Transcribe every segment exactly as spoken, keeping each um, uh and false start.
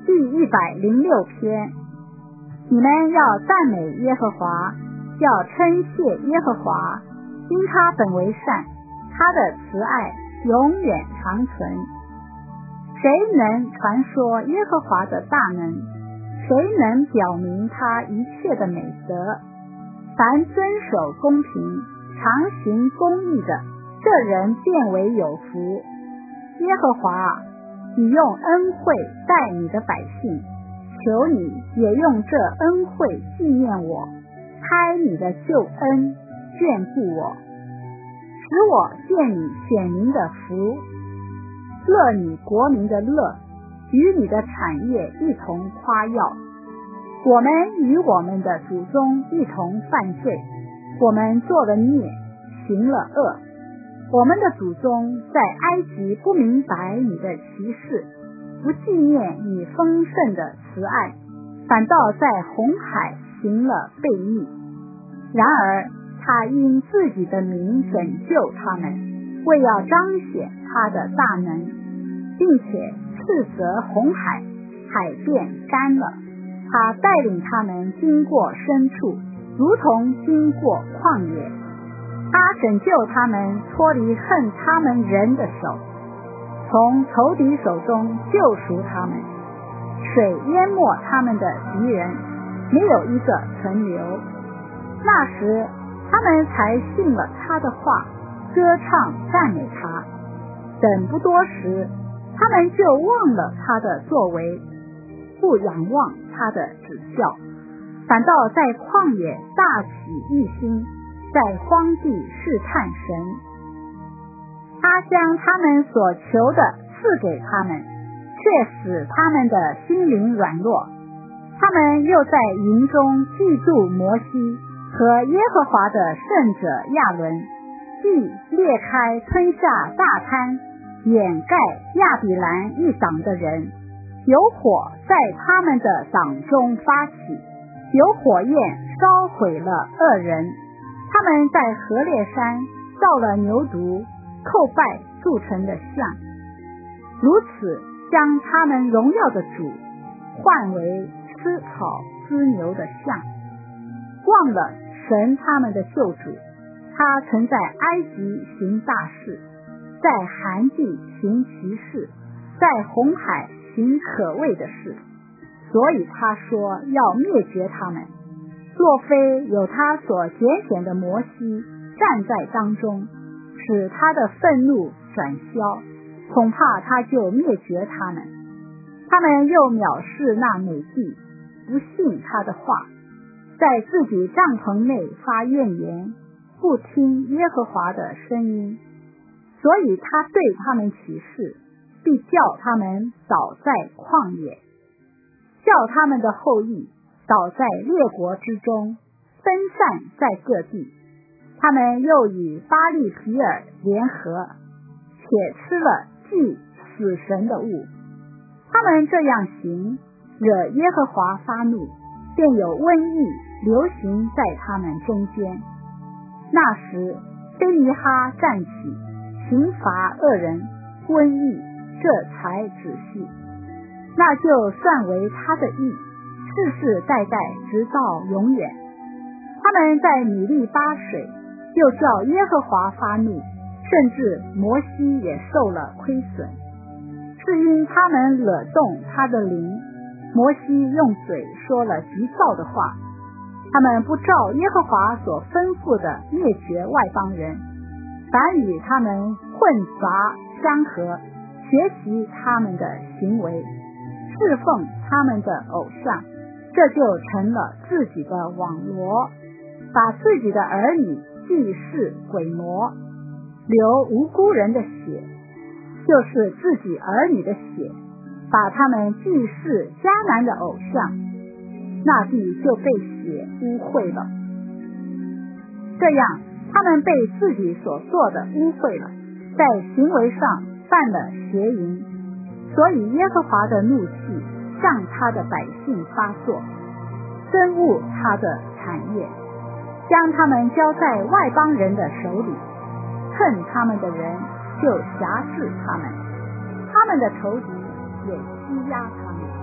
第一百零六篇。你们要赞美耶和华，要称谢耶和华，因他本为善，他的慈爱永远长存。谁能传说耶和华的大能？谁能表明他一切的美德？凡遵守公平、常行公义的，这人便为有福。耶和华，你用恩惠待你的百姓，求你也用这恩惠纪念我，开你的救恩眷顾我，使我见你选民的福，乐你国民的乐，与你的产业一同夸耀。我们与我们的祖宗一同犯罪，我们做了孽，行了恶。我们的祖宗在埃及不明白你的奇事，不纪念你丰盛的慈爱，反倒在红海行了悖逆。然而他因自己的名拯救他们，为要彰显他的大能，并且斥责红海，海变干了。他带领他们经过深处，如同经过旷野。他拯救他们脱离恨他们人的手，从仇敌手中救赎他们。水淹没他们的敌人，没有一个存留。那时他们才信了他的话，歌唱赞美他。等不多时，他们就忘了他的作为，不仰望他的指教，反倒在旷野大起异心，在荒地试探神。他将他们所求的赐给他们，却使他们的心灵软弱。他们又在营中嫉妒摩西和耶和华的圣者亚伦，既裂开吞下大滩，掩盖亚比兰一党的人，有火在他们的党中发起，有火焰烧毁了恶人。他们在何烈山造了牛犊，叩拜铸成的像，如此将他们荣耀的主换为吃草吃牛的像，忘了神他们的救主。他曾在埃及行大事，在韩地行奇事，在红海行可畏的事，所以他说要灭绝他们。若非有他所拣选的摩西站在当中，使他的愤怒转消，恐怕他就灭绝他们。他们又藐视那美地，不信他的话，在自己帐篷内发怨言，不听耶和华的声音。所以他对他们起誓，必叫他们倒在旷野，叫他们的后裔倒在列国之中，分散在各地。他们又与巴力毗尔联合，且吃了祭死神的物。他们这样行，惹耶和华发怒，便有瘟疫流行在他们中间。那时非尼哈站起，刑罚恶人，瘟疫这才止息。那就算为他的义，世世代代直到永远。他们在米利巴水，又叫耶和华发怒，甚至摩西也受了亏损，是因他们惹动他的灵。摩西用嘴说了急躁的话，他们不照耶和华所吩咐的灭绝外邦人，反与他们混杂相合，学习他们的行为，侍奉他们的偶像，这就成了自己的网罗，把自己的儿女祭祀鬼魔，流无辜人的血，就是自己儿女的血，把他们祭祀迦南的偶像，那地就被血污秽了。这样他们被自己所做的污秽了，在行为上犯了邪淫，所以耶和华的怒气向他的百姓发作，憎恶他的产业，将他们交在外邦人的手里，恨他们的人就辖制他们，他们的仇敌也欺压他们，他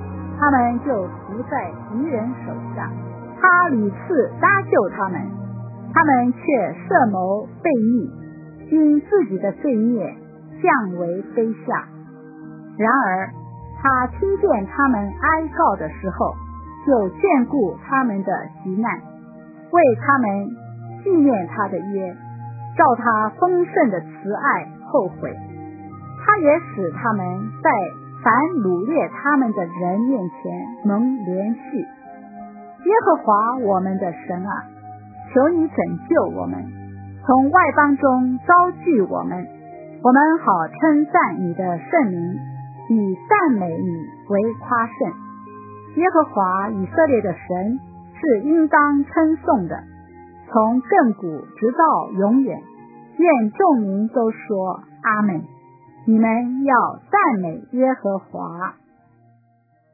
他们就伏在敌人手下，他屡次搭救他们，他们却设谋悖逆，因自己的罪孽降为卑下。然而他听见他们哀告的时候，就眷顾他们的急难，为他们纪念他的约，照他丰盛的慈爱后悔。他也使他们在凡掳掠他们的人面前蒙怜恤。耶和华我们的神啊，求你拯救我们，从外邦中招聚我们，我们好称赞你的圣名，以赞美你为夸胜。耶和华以色列的神是应当称颂的，从亘古直到永远。愿众民都说阿们。你们要赞美耶和华。